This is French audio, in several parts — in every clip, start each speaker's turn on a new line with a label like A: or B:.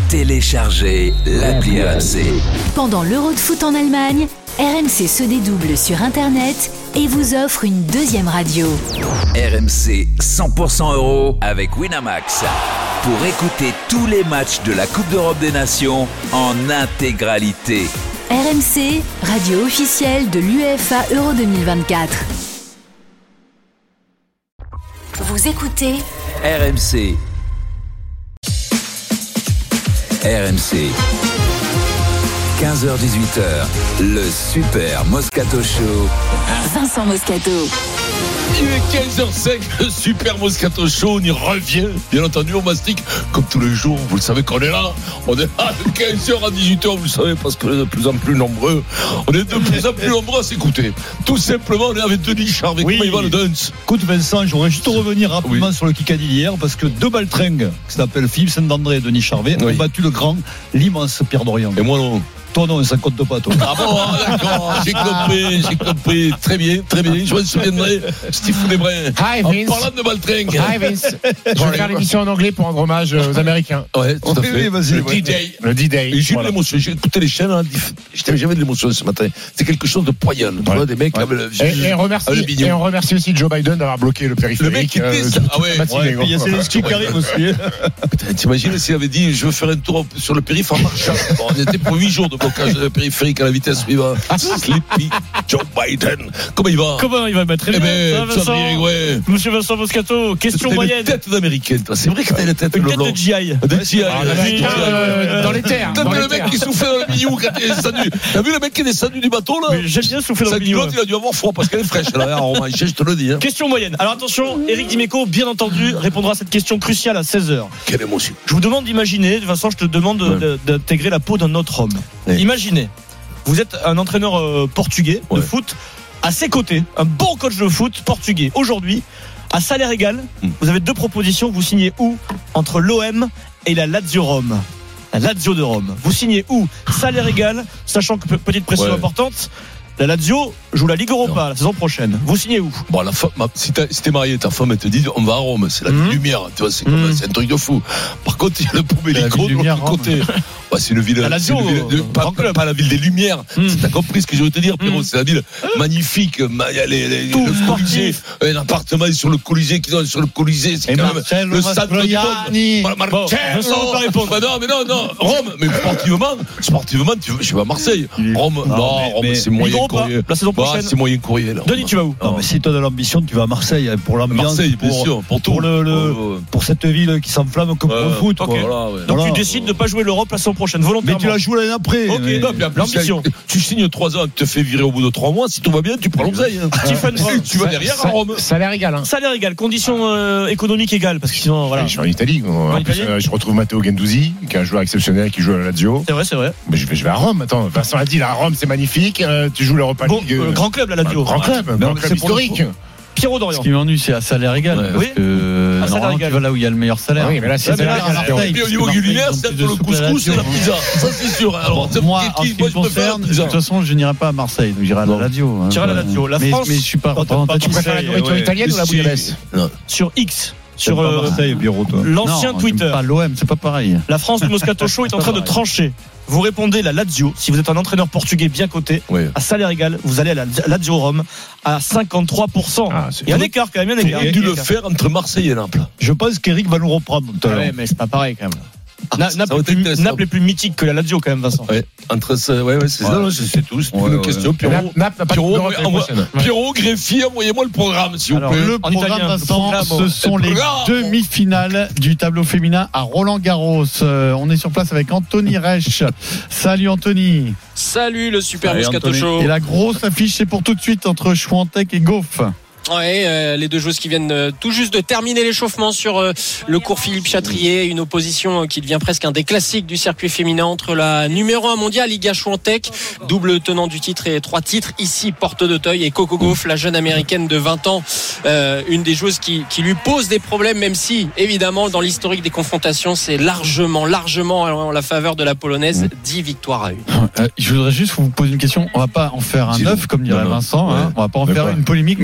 A: Téléchargez l'appli RMC.
B: Pendant l'Euro de foot en Allemagne, RMC se dédouble sur Internet et vous offre une deuxième radio.
A: RMC 100% euro avec Winamax. Pour écouter tous les matchs de la Coupe d'Europe des Nations en intégralité.
B: RMC, radio officielle de l'UEFA Euro 2024. Vous écoutez
A: RMC. RMC. 15h-18h, le Super Moscato Show.
B: Vincent Moscato.
C: Il est 15h05, le Super Moscato Show, on y revient. Bien entendu, on mastique comme tous les jours. Vous le savez qu'on est là. On est là de 15h à 18h, vous le savez, parce qu'on est de plus en plus nombreux. On est de plus en plus nombreux à s'écouter. Tout simplement, on est avec Denis Charvet.
D: Oui.
C: Comment il va le Dunce?
D: Écoute Vincent, j'aurais juste revenir rapidement sur le Kikadi d'hier, parce que deux baltringues qui s'appellent Philippe Saint-André et Denis Charvet ont battu le grand, l'immense Pierre Dorian.
C: Et moi non.
D: Toi non, ça compte pas toi.
C: Ah bon, d'accord, j'ai compris. Très bien. Je me souviendrai, Steve Desbrun.
E: Hi Vince.
C: En parlant de baltringue.
E: Hi Vince. Je vais faire l'émission en anglais pour rendre hommage aux Américains.
C: Ouais, tout à fait.
D: Oui, vas-y,
C: le
D: ouais.
C: D-Day.
E: Le D-Day.
C: Et j'ai eu de l'émotion. J'ai écouté les chaînes. J'avais de l'émotion ce matin. C'est quelque chose de poignant. Tu vois, des mecs avec le
E: Et on remercie aussi Joe Biden d'avoir bloqué le périphérique.
C: Le mec qui était
D: il y a Zelensky qui arrive aussi.
C: Putain, t'imagines s'il avait dit je veux faire un tour sur le périph' en marchant. Bon, on était pour 8 jours de blocage périphérique à la vitesse suivante. Sleepy Joe Biden. Comment il va?
F: Comment il va? Très bien. Ça, Vincent.
C: Bien, ouais.
F: Monsieur Vincent Moscato, question moyenne.
C: Une tête d'américaine, toi. C'est vrai que t'as une tête de
F: Une tête
C: blanc.
F: de GI.
E: Dans les terres.
C: T'as vu le mec qui soufflait dans le milieu quand il est descendu? T'as vu le mec qui est descendu du bateau là?
F: Mais j'aime bien souffler dans
C: Sa
F: le milieu.
C: culotte, il a dû avoir froid parce qu'elle est fraîche là. Romain, je te le dis.
F: Question moyenne. Alors attention, Eric Dimeco, bien entendu, répondra à cette question cruciale à 16h.
C: Quelle émotion.
F: Je vous demande d'imaginer, Vincent, je te demande d'intégrer la peau d'un autre homme.
C: Ouais.
F: Imaginez, vous êtes un entraîneur portugais de foot, à ses côtés, un bon coach de foot portugais. Aujourd'hui, à salaire égal, vous avez deux propositions. Vous signez où? Entre l'OM et la Lazio Rome. La Lazio de Rome. Vous signez où? Salaire égal, sachant que petite pression importante. La Lazio joue la Ligue Europa la saison prochaine. Vous signez où?
C: Bon, la femme, si t'es marié, ta femme, elle te dit, on va à Rome. C'est la lumière. Tu vois, c'est un truc de fou. Par contre, il y a le Pomélico de l'autre côté. Ouais, c'est une ville.
F: La Lazio,
C: pas la ville des Lumières. T'as compris ce que je veux te dire, Pierrot? C'est la ville magnifique. Il y a le Colisée. Un appartement sur le Colisée qui donne sur le Colisée. C'est quand même le stade de
F: Vincent va pas répondre.
C: Non, mais non. Rome. Mais sportivement, je vais à Marseille. Rome, Rome, c'est moyen.
F: La saison prochaine.
C: C'est moyen courrier là.
F: Denis, tu vas où?
D: Non, mais si tu as de l'ambition, tu vas à Marseille pour l'ambiance,
C: Marseille, bien sûr, pour tout.
D: Pour cette ville qui s'enflamme comme le foot.
F: Okay. Donc tu décides de ne pas jouer l'Europe la saison prochaine, volontairement.
D: Mais tu la joues l'année après.
F: Ok, l'ambition.
C: Tu signes 3 ans, tu te fais virer au bout de 3 mois. Si tout va bien, tu prends l'oseille. Tu vas derrière à Rome.
E: Salaire égal.
F: Salaire égal, conditions économiques égales, parce que sinon, voilà.
E: Je suis en Italie. En plus, je retrouve Matteo Gendouzi, qui est un joueur exceptionnel qui joue à la Lazio.
F: C'est vrai.
E: Mais je vais à Rome. Attends, Vincent a dit là, Rome, c'est magnifique. Tu joues l'Europa League.
F: Grand club, la Lazio.
E: Grand club historique.
F: Pierrot Dorian.
D: Ce qui m'ennuie, c'est à salaire égal. Parce que normalement, tu vas là où il y a le meilleur salaire.
E: Oui, mais là, c'est salaire égal.
C: Et puis au niveau culinaire, c'est entre le couscous et la pizza. Ça, c'est sûr. Alors,
D: moi, en ce qui me concerne, de toute façon, je n'irai pas à Marseille. Donc, j'irai à la Lazio.
F: Tu iras à la Lazio. La France.
D: Mais je suis pas représentatif.
E: Tu préfères la nourriture italienne ou la bouillabaisse?
F: Sur X. Sur
D: Marseille, bureau, toi.
F: L'ancien Twitter.
D: Pas l'OM, c'est pas pareil.
F: La France du Moscato Show est en train de trancher. Vous répondez la Lazio. Si vous êtes un entraîneur portugais bien coté, à salaire égal, vous allez à la Lazio Rome à 53%. Il y a un écart quand même.
C: Il a dû le faire entre Marseille et Naples.
D: Je pense qu'Eric va nous reprendre tout à l'heure.
F: Ouais, mais c'est pas pareil quand même. Naples est plus mythique que la Lazio quand même, Vincent.
C: Ouais, c'est ça, c'est tout. C'est une question.
E: Naples n'a pas de
C: Pierrot, greffier, envoyez-moi le programme, s'il vous plaît.
D: Le programme, Vincent, ce sont les demi-finales du tableau féminin à Roland-Garros. On est sur place avec Anthony Reich. Salut Anthony.
G: Salut le Super Moscato Show.
D: Et la grosse affiche, c'est pour tout de suite entre Schwantek et Gauff.
G: Ouais, les deux joueuses qui viennent tout juste de terminer l'échauffement sur le cours Philippe Chatrier, une opposition qui devient presque un des classiques du circuit féminin entre la numéro 1 mondiale Iga Swiatek, double tenant du titre et 3 titres ici porte d'Auteuil, et Coco Gauff, la jeune américaine de 20 ans, une des joueuses qui lui pose des problèmes, même si évidemment dans l'historique des confrontations c'est largement en la faveur de la polonaise. 10 victoires à 1.
D: Je voudrais juste vous poser une question. On va pas en faire un œuf comme dirait Vincent, hein. On va pas en faire une polémique, mais quand vous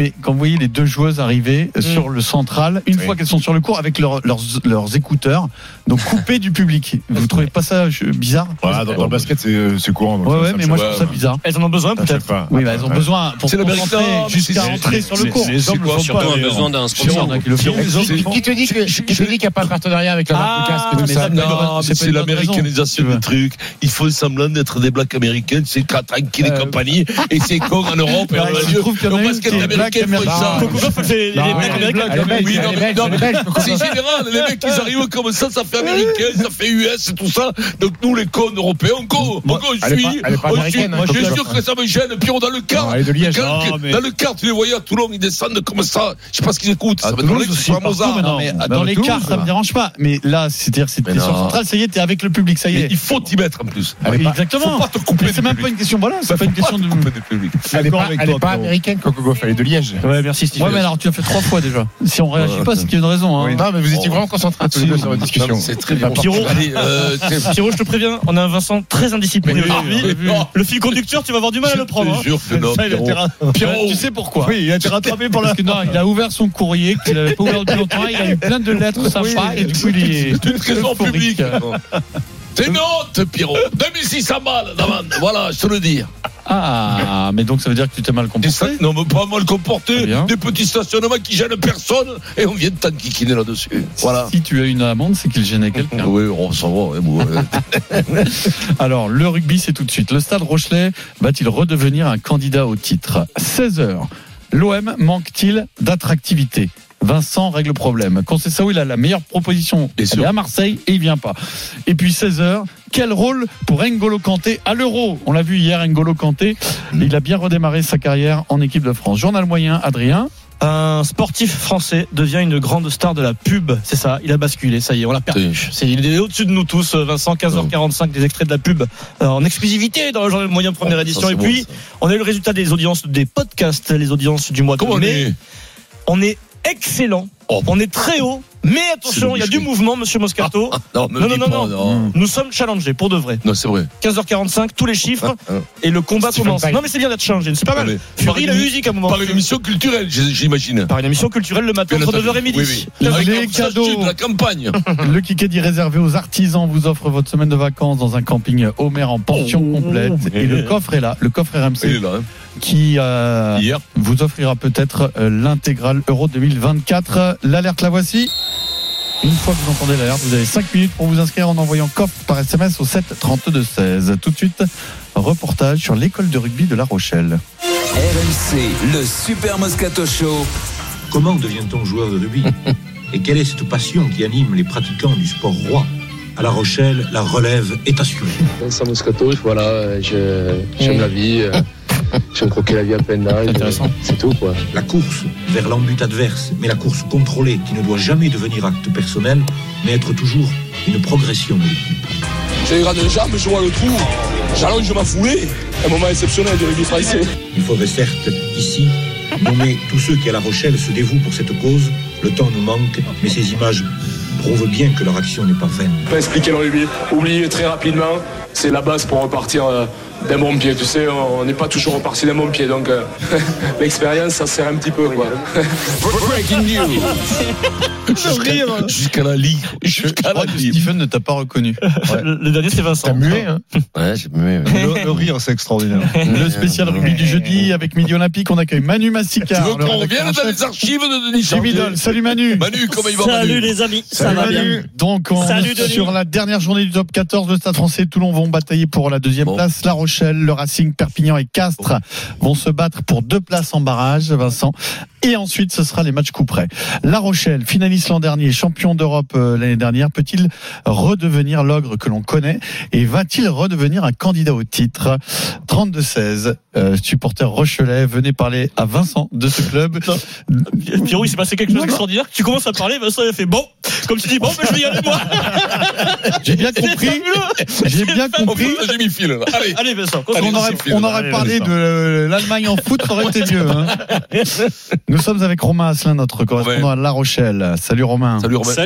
D: voyez les deux joueuses arriver sur le central, une fois qu'elles sont sur le court, avec leurs écouteurs, donc coupées du public. Vous trouvez pas ça bizarre?
E: Voilà, dans le basket, c'est courant.
D: Ouais, mais moi je trouve ça bizarre.
F: Elles en ont besoin peut-être.
D: Oui, elles ont besoin pour se concentrer jusqu'à entrer sur le court.
G: Surtout un besoin d'un sponsor.
E: Qui te dit qu'il n'y a pas un partenariat avec la marque de casque et tout ça?
C: Non, c'est l'américanisation du truc. Ils font semblant d'être des blacks américaines, c'est tranquille et compagnie, et c'est con en Europe et en Asie. Au basket américain, ils font ça.
F: C'est les mecs américains.
C: Oui, non, mais c'est général. Les mecs, ils arrivent comme ça fait américain, ça fait US et tout ça. Donc nous, les cons européens,
E: elle est pas américaine.
C: Je suis sûr que ça me gêne. Pierrot, dans le car, dans le car, tu les voyais à Toulon, ils descendent comme ça. Je sais pas ce qu'ils écoutent. Ça va être Mozart.
D: Dans les cars, ça me dérange pas. Mais là, c'est-à-dire, c'était sur central, ça y est, t'es avec le public, ça y est.
C: Il faut t'y mettre en plus.
D: Exactement.
C: Faut pas te couper.
D: C'est même pas une question, voilà, c'est pas une question de
C: couper du public.
E: Elle est pas américaine, Coco Gauff, elle est de Liège.
F: Ouais, merci Steve.
D: Ouais, mais alors tu as fait 3 fois déjà. Si on réagit pas, c'est qu'il y a une raison.
E: Non, mais vous étiez vraiment concentrés tous les deux sur la discussion.
C: C'est très bien.
F: Pierrot, je te préviens, on a un Vincent très indiscipliné aujourd'hui. Le fil conducteur, tu vas avoir du mal à le prendre.
C: Je te jure que non.
D: Pierrot, tu sais pourquoi?
F: Oui, il a été rattrapé par
D: Parce que non, il a ouvert son courrier qu'il n'avait pas ouvert depuis longtemps. Il a eu plein de lettres sympas et du coup il est
C: une raison publique. T'es note, Pierrot. 2600 balles d'amende. Voilà, je te le dis.
D: Ah, mais donc ça veut dire que tu t'es mal comporté?
C: Non, mais pas mal comporté. Des petits stationnements qui gênent personne et on vient de t'enquiquiner là-dessus. Voilà.
D: Si tu as une amende, c'est qu'il gênait quelqu'un.
C: Oui, on s'en va.
D: Alors, le rugby, c'est tout de suite. Le Stade Rochelais va-t-il redevenir un candidat au titre? 16h. L'OM manque-t-il d'attractivité? Vincent règle le problème. Conceição, il a la meilleure proposition. Il est à Marseille et il vient pas. Et puis 16h, quel rôle pour N'Golo Kanté à l'Euro? On l'a vu hier, N'Golo Kanté, il a bien redémarré sa carrière en équipe de France. Journal moyen, Adrien.
F: Un sportif français devient une grande star de la pub. C'est ça, il a basculé, ça y est, on l'a perdu. Il est au-dessus de nous tous, Vincent. 15h45, des extraits de la pub en exclusivité dans le journal moyen première édition. Et puis, on a eu le résultat des audiences des podcasts, les audiences du mois de mai. On est excellent, on est très haut, mais attention, il y a du mouvement, monsieur Moscato.
C: Non.
F: Nous sommes challengés pour de vrai.
C: Non, c'est vrai.
F: 15h45, tous les chiffres et le combat commence. Non, mais c'est bien d'être challengé, c'est pas mal. Fury, la musique à un moment.
C: Par une émission culturelle, j'imagine.
F: Par une émission culturelle le matin entre 9h et midi.
C: Oui. Les cadeaux de la campagne.
D: Le Kikadi réservé aux artisans vous offre votre semaine de vacances dans un camping Homer en pension complète. Et le coffre est là, le coffre RMC.
C: Il est là.
D: Qui vous offrira peut-être l'intégrale Euro 2024. L'alerte, la voici. Une fois que vous entendez l'alerte, vous avez 5 minutes pour vous inscrire en envoyant coffre par SMS au 7 32 16. Tout de suite, reportage sur l'école de rugby de La Rochelle.
A: RMC, le Super Moscato Show.
H: Comment devient-on joueur de rugby? Et quelle est cette passion qui anime les pratiquants du sport roi? À La Rochelle, la relève est assurée.
I: Vincent Moscato, voilà, j'aime la vie. J'aime croquer la vie à pleine nage. C'est tout, quoi.
H: La course vers l'embut adverse, mais la course contrôlée qui ne doit jamais devenir acte personnel, mais être toujours une progression de l'équipe.
I: J'ai une grande jambe, je vois le trou. J'allonge ma foulée. Un moment exceptionnel du rugby français.
H: Il faudrait certes, ici, nommer tous ceux qui à La Rochelle se dévouent pour cette cause. Le temps nous manque, mais ces images prouvent bien que leur action n'est pas vaine.
I: Pas expliquer le rugby. Oublier très rapidement, c'est la base pour repartir d'un bon pied. Tu sais, on n'est pas toujours reparti d'un bon pied, donc l'expérience, ça sert un petit peu, quoi.
C: Breaking news. Jusqu'à la ligue.
D: Stephen ne t'a pas reconnu.
F: Ouais. Le dernier, c'est Vincent.
E: T'as muet, hein?
C: Ouais, j'ai muet.
E: Le rire, c'est extraordinaire.
D: Le spécial rugby du jeudi avec Midi Olympique, on accueille Manu Massicard.
C: Tu veux qu'on revienne dans les archives de Denis Charvet?
D: Salut Manu.
C: Manu, comment il va?
F: Salut les amis, ça va bien.
D: Donc sur la dernière journée du top 14, le Stade Français et Toulon vont batailler pour la deuxième place. La Rochelle, le Racing, Perpignan et Castres vont se battre pour 2 places en barrage, Vincent. Et ensuite, ce sera les matchs coup près. La Rochelle, finaliste l'an dernier, champion d'Europe l'année dernière, peut-il redevenir l'ogre que l'on connaît? Et va-t-il redevenir un candidat au titre? 32-16, supporters rochelais, venez parler à Vincent de ce club.
F: Pierrot, il s'est passé quelque chose d'extraordinaire. Tu commences à parler, Vincent il a fait bon. Comme tu dis, bon, mais je vais y aller moi.
D: J'ai bien compris. J'ai
C: mis fil là.
F: Allez Vincent.
D: On aurait parlé de l'Allemagne en foot, ça aurait été mieux. Hein. Nous sommes avec Romain Asselin, notre correspondant à La Rochelle. Salut Romain.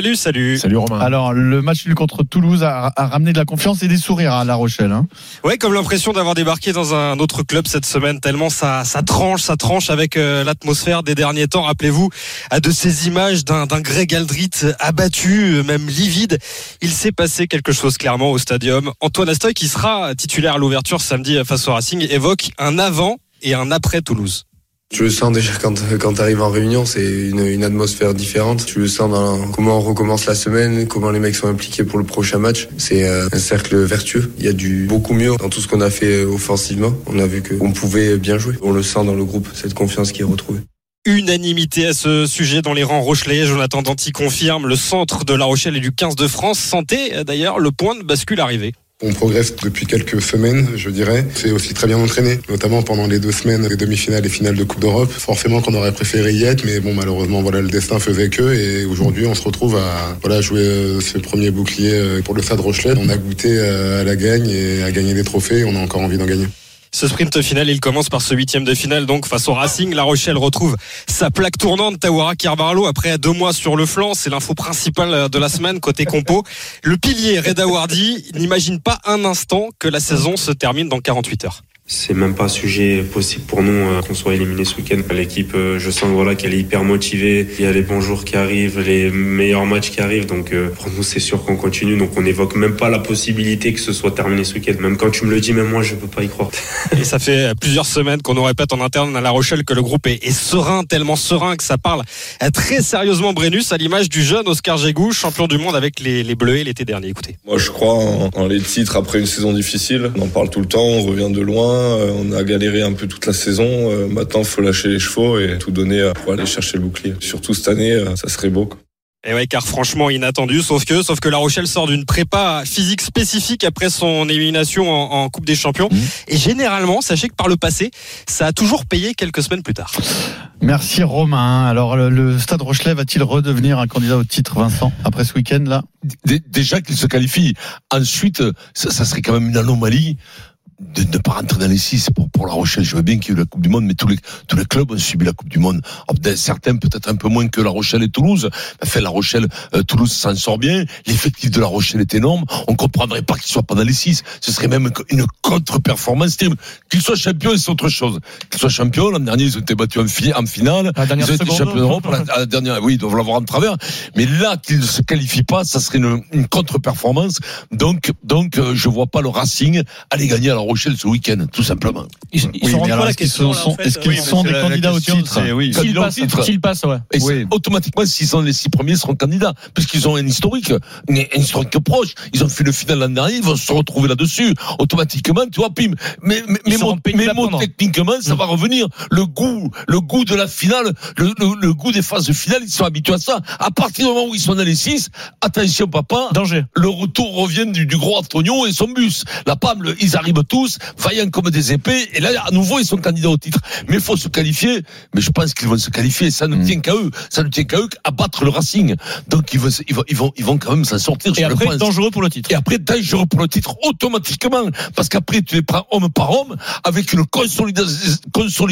J: Salut Romain.
D: Alors, le match nul contre Toulouse a ramené de la confiance et des sourires à La Rochelle.
J: Ouais, comme l'impression d'avoir débarqué dans un autre club cette semaine, tellement ça tranche avec l'atmosphère des derniers temps. Rappelez-vous de ces images d'un Greg Aldrit abattu, même livide. Il s'est passé quelque chose clairement au stadium. Antoine Astoy, qui sera titulaire à l'ouverture samedi face au Racing, évoque un avant et un après Toulouse.
K: Tu le sens déjà quand tu arrives en réunion, c'est une atmosphère différente. Tu le sens dans comment on recommence la semaine, comment les mecs sont impliqués pour le prochain match. C'est un cercle vertueux. Il y a du beaucoup mieux dans tout ce qu'on a fait offensivement. On a vu qu'on pouvait bien jouer. On le sent dans le groupe, cette confiance qui est retrouvée.
J: Unanimité à ce sujet dans les rangs rochelais. Jonathan Danty confirme, le centre de La Rochelle et du 15 de France sentait d'ailleurs le point de bascule arriver.
L: On progresse depuis quelques semaines, je dirais. C'est aussi très bien entraîné, notamment pendant les 2 semaines des demi-finales et finales de Coupe d'Europe. Forcément qu'on aurait préféré y être, mais bon, malheureusement, le destin faisait que. Et aujourd'hui, on se retrouve à jouer ce premier bouclier pour le Stade Rochelais. On a goûté à la gagne et à gagner des trophées. On a encore envie d'en gagner.
J: Ce sprint final, il commence par ce 8e de finale, donc face au Racing. La Rochelle retrouve sa plaque tournante, Tawara Carvalho, après 2 mois sur le flanc. C'est l'info principale de la semaine côté compo. Le pilier Reda Wardi n'imagine pas un instant que la saison se termine dans 48 heures.
M: C'est même pas un sujet possible pour nous qu'on soit éliminé ce week-end. L'équipe, je sens qu'elle est hyper motivée. Il y a les bons jours qui arrivent, les meilleurs matchs qui arrivent. Donc pour nous, c'est sûr qu'on continue. Donc on n'évoque même pas la possibilité que ce soit terminé ce week-end. Même quand tu me le dis, même moi, je peux pas y croire.
J: Et ça fait plusieurs semaines qu'on nous répète en interne à La Rochelle que le groupe est serein, tellement serein que ça parle très sérieusement Brennus, à l'image du jeune Oscar Jégou, champion du monde avec les Bleus l'été dernier. Écoutez.
N: Moi, je crois en les titres après une saison difficile. On en parle tout le temps, on revient de loin. On a galéré un peu toute la saison. Maintenant, il faut lâcher les chevaux et tout donner pour aller chercher le bouclier. Surtout cette année, ça serait beau.
J: Et ouais, car franchement inattendu, sauf que La Rochelle sort d'une prépa physique spécifique après son élimination en Coupe des Champions. Et généralement, sachez que par le passé, ça a toujours payé quelques semaines plus tard.
D: Merci Romain. Alors le Stade Rochelais va-t-il redevenir un candidat au titre, Vincent, après ce week-end là ?
C: Déjà qu'il se qualifie. Ensuite, ça serait quand même une anomalie de ne pas rentrer dans les 6 pour La Rochelle. Je veux bien qu'il y ait eu la Coupe du Monde, mais tous les clubs ont subi la Coupe du Monde. Certains peut-être un peu moins que La Rochelle et Toulouse. Enfin, La Rochelle, Toulouse s'en sort bien. L'effectif de La Rochelle est énorme. On comprendrait pas qu'il soit pas dans les 6. Ce serait même une contre-performance terrible. Qu'il soit champion, c'est autre chose. Qu'il soit champion, l'an dernier, ils ont été battus en finale. Ils ont été champions d'Europe. La dernière, oui, ils doivent l'avoir en travers. Mais là, qu'ils ne se qualifient pas, ça serait une contre-performance. Donc, je vois pas le Racing aller gagner à La Rochelle ce week-end, tout simplement.
F: Ils sont
D: alors, est-ce qu'ils sont des candidats au titre ?
F: Oui. S'ils passent, ouais.
C: Et automatiquement, s'ils sont les 6 premiers, ils seront candidats. Parce qu'ils ont un historique proche. Ils ont fait le final l'an dernier, ils vont se retrouver là-dessus. Automatiquement, tu vois, pim. Mais techniquement, ça va revenir. Le goût de la finale, le goût des phases finales, ils sont habitués à ça. À partir du moment où ils sont dans les 6, attention, papa.
F: Danger.
C: Le retour revient du gros Antonio et son bus. La PAM, ils arrivent tous, vaillants comme des épées, et là, à nouveau, ils sont candidats au titre. Mais il faut se qualifier, mais je pense qu'ils vont se qualifier, ça ne tient qu'à eux. Ça ne tient qu'à eux à battre le Racing. Donc, ils vont quand même s'en sortir.
F: Et après, dangereux pour le titre.
C: Et après, dangereux pour le titre, automatiquement. Parce qu'après, tu les prends homme par homme, avec une consolidation,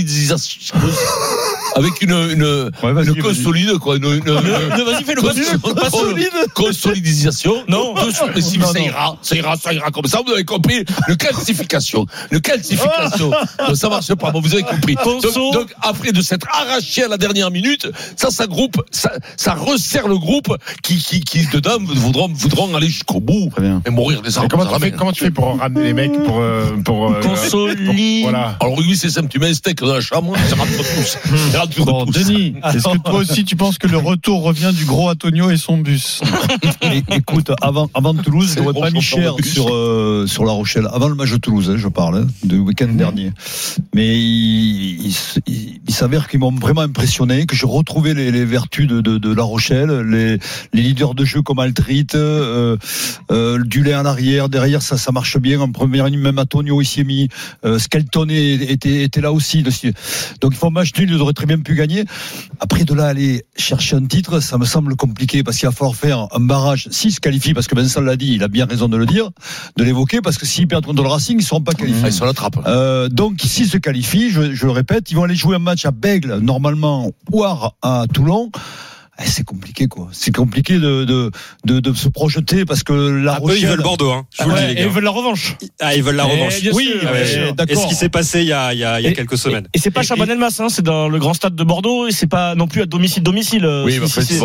C: avec une consolide, quoi.
F: Vas-y, fais le
C: consolidisation.
F: Non.
C: Ça ira comme ça, vous avez compris. Une calcification. Donc, ça marche pas. Bon, vous avez compris. Donc, après de s'être arraché à la dernière minute, ça groupe, ça resserre le groupe qui dedans voudront aller jusqu'au bout et mourir des armes.
E: Comment tu fais pour ramener les mecs pour
F: consolide.
E: Voilà.
C: Alors, oui, c'est simple. Tu mets un steak dans la chambre, ça rentre tous.
D: Bon, Denis, est-ce que toi aussi tu penses que le retour revient du gros Antonio et son bus ?
O: Écoute, avant Toulouse, ils n'auraient pas mis cher sur La Rochelle. Avant le match de Toulouse, je parle, de week-end dernier. Mais il s'avère qu'ils m'ont vraiment impressionné, que j'ai retrouvé les vertus de La Rochelle, les leaders de jeu comme Altrit, Dulé à l'arrière, derrière ça marche bien. En première ligne, même Antonio ici est mis, Skelton était là aussi. Donc ils font un match nul, ils auraient très bien pu gagner. Après de là aller chercher un titre, ça me semble compliqué parce qu'il va falloir faire un barrage. S'ils se qualifient, parce que Vincent l'a dit, il a bien raison de le dire, de l'évoquer, parce que s'ils perdent contre le Racing, ils ne seront pas qualifiés.
C: Ils sont à la trappe.
O: Donc s'ils se qualifient, je le répète, ils vont aller jouer un match à Bègle normalement ou à Toulon. c'est compliqué, quoi. C'est compliqué de se projeter parce que La Rochelle.
J: Ils veulent Bordeaux, hein. Je vous le dis, les gars.
F: Et ils veulent la revanche.
J: Ils veulent la revanche.
F: Oui,
J: d'accord. Et ce qui s'est passé il y a quelques semaines.
F: Et c'est pas Chabanel-Mas, c'est dans le grand stade de Bordeaux, et c'est pas non plus à domicile.
C: Oui, mais en fait,
J: Si,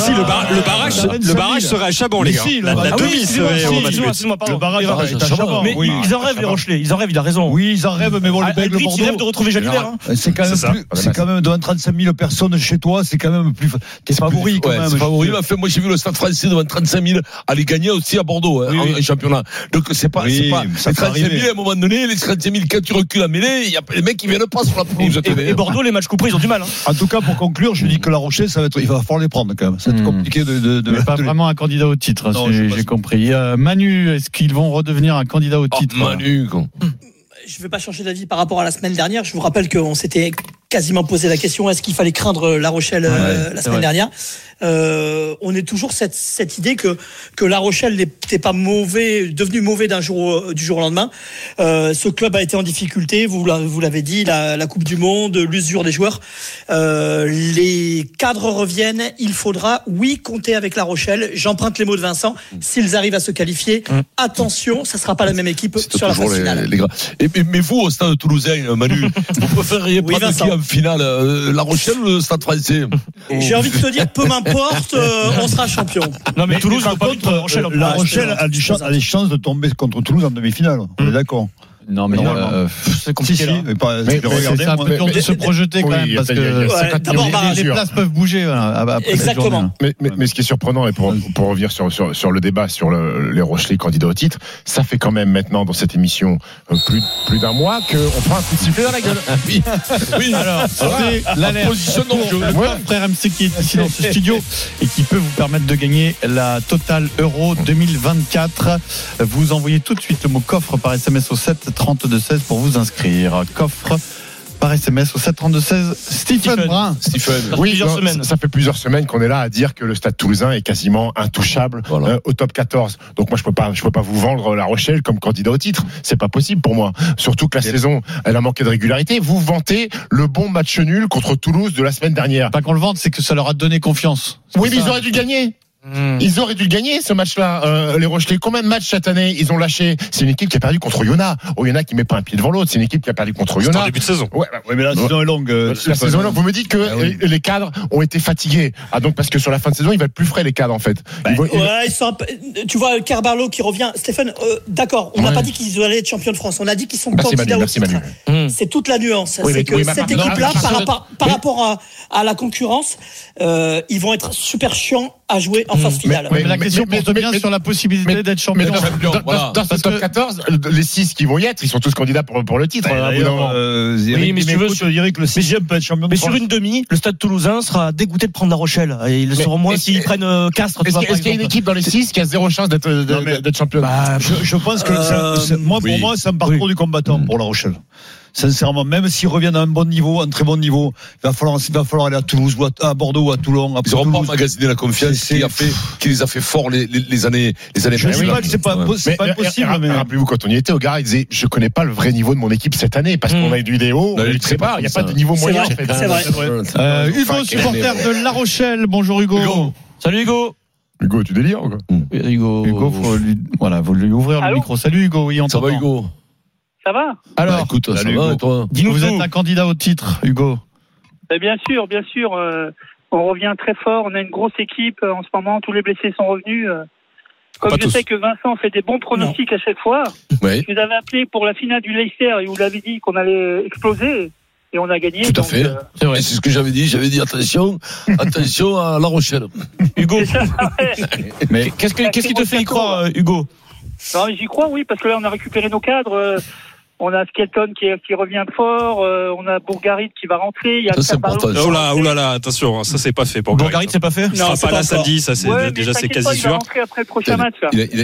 J: le barrage serait à Chaban, les gars. La demi serait au match.
F: Le barrage est à Chaban. Mais ils en rêvent, les Rochelais. Ils en rêvent, il a raison.
O: Oui, ils en rêvent, mais bon, le Bordeaux.
F: Ils rêvent de retrouver Jalibert.
O: C'est quand même devant 35 000 personnes chez toi, c'est quand même plus. T'es favori quand même.
C: C'est favori. Moi, j'ai vu le Stade Français devant 35 000 aller gagner aussi à Bordeaux en championnat. Donc c'est pas les 35 000 à un moment donné, les 35 000 quand tu recules à mêlée, il y a les mecs qui viennent pas sur la pelouse.
F: Et Bordeaux, les matchs couperés, ils ont du mal.
O: En tout cas, pour conclure, je dis que La Rochelle, il va falloir les prendre quand même. Ça va être compliqué
D: mais pas vraiment un candidat au titre, j'ai compris. Manu, est-ce qu'ils vont redevenir un candidat au titre?
C: Manu,
P: je ne vais pas changer d'avis par rapport à la semaine dernière. Je vous rappelle qu'on s'était quasiment posé la question, est-ce qu'il fallait craindre La Rochelle la semaine dernière? On est toujours cette idée que La Rochelle n'était pas devenu mauvais du jour au lendemain. Ce club a été en difficulté, vous l'avez dit, la Coupe du Monde, l'usure des joueurs. Les cadres reviennent, il faudra, compter avec La Rochelle. J'emprunte les mots de Vincent. S'ils arrivent à se qualifier, attention, ça ne sera pas la même équipe sur la phase finale.
C: Mais vous, au Stade Toulousain, Manu, vous préféreriez prendre qui en finale, La Rochelle ou le Stade Français?
P: J'ai envie de te dire, peu m'importe, on sera champion.
F: Non, mais Toulouse,
O: La Rochelle a des chances de tomber contre Toulouse en demi-finale. On est d'accord?
D: Non, mais
F: c'est compliqué.
D: C'est un peu dur de se projeter quand même, parce que les places peuvent bouger.
P: Exactement.
E: Mais ce qui est surprenant, et pour revenir sur le débat sur les Rochelais candidats au titre, ça fait quand même maintenant dans cette émission plus d'un mois qu'on prend un coup de sifflet dans la gueule.
C: Oui, alors,
D: c'est l'alerte.
C: Position donc
D: le frère MC qui est ici dans ce studio et qui peut vous permettre de gagner la Total Euro 2024. Vous envoyez tout de suite le mot coffre par SMS au 732-16 pour vous inscrire. Coffre par SMS au 732-16. Stephen Brun.
E: Oui, ça fait plusieurs semaines qu'on est là à dire que le Stade Toulousain est quasiment intouchable au top 14. Donc moi je peux pas vous vendre La Rochelle comme candidat au titre. C'est pas possible pour moi. Surtout que la saison, elle a manqué de régularité. Vous vantez le bon match nul contre Toulouse de la semaine dernière.
D: Pas qu'on le vante, c'est que ça leur a donné confiance.
E: Oui, mais ils auraient dû gagner. Ils auraient dû gagner ce match-là. Les Rochelais, combien de matchs cette année ils ont lâché? C'est une équipe qui a perdu contre Oyonnax. Oyonnax qui met pas un pied devant l'autre. C'est une équipe qui a perdu contre Oyonnax.
J: C'est en début de saison.
E: Ouais, mais la saison est longue. La saison est longue. Vous me dites que les cadres ont été fatigués. Ah donc parce que sur la fin de saison ils vont être plus frais les cadres en fait.
P: Ils sont tu vois Carbarlo qui revient. Stéphane, d'accord. On n'a pas dit qu'ils allaient être champions de France. On a dit qu'ils sont candidats au titre. C'est toute la nuance. C'est que cette équipe-là, par rapport à la concurrence, ils vont être super chiants à jouer en phase finale.
D: Mais la question porte bien sur la possibilité d'être champion.
E: Dans ce top 14, les 6 qui vont y être, ils sont tous candidats pour le titre.
F: Oui, mais si tu veux, je dirais que le 6e peut être champion. Mais sur une demi, le Stade Toulousain sera dégoûté de prendre La Rochelle. Et ils le seront moins s'ils prennent Castres.
E: Est-ce qu'il y a une équipe dans les 6 qui a zéro chance d'être champion?
O: Je pense que pour moi, c'est un parcours du combattant pour La Rochelle. Sincèrement, même s'ils reviennent à un bon niveau, un très bon niveau, il va falloir aller à Toulouse, ou à Bordeaux, ou à Toulon.
C: Ils n'auront pas emmagasiné la confiance qui les a fait forts les années.
O: Je ne dis pas que c'est pas impossible.
E: Mais rappelez-vous, quand on y était au Gard, il disait, je connais pas le vrai niveau de mon équipe cette année, parce qu'on a eu du vidéo, on ne sait pas, il n'y a pas de niveau moyen.
P: C'est vrai.
D: Hugo, supporter de La Rochelle. Bonjour Hugo.
F: Salut Hugo.
E: Hugo, tu délires ou quoi?
D: Hugo, faut lui ouvrir le micro. Salut Hugo, oui, on
C: t'entend. Ça va Hugo?
Q: Ça va?
D: Alors,
C: écoute, ça va et toi?
D: Dis-nous, vous êtes un candidat au titre, Hugo?
Q: Bien sûr. On revient très fort. On a une grosse équipe en ce moment. Tous les blessés sont revenus. Comme je sais que Vincent fait des bons pronostics à chaque fois, je vous avais appelé pour la finale du Leicester et vous l'avez dit qu'on allait exploser. Et on a gagné.
C: Tout à fait. C'est vrai. C'est ce que j'avais dit. J'avais dit attention à La Rochelle.
F: Hugo. Mais qu'est-ce qui te fait y croire, Hugo?
Q: Non, mais j'y crois, oui, parce que là, on a récupéré nos cadres. On a Skelton qui revient fort. On a Bourgarit qui va rentrer. Il y a
J: ça, c'est important. Oh là là, attention, ça c'est pas fait.
F: Bourgarit, c'est pas fait.
J: Il sera pas là samedi, ça c'est déjà c'est quasi sûr.
Q: Il va rentrer après le prochain match.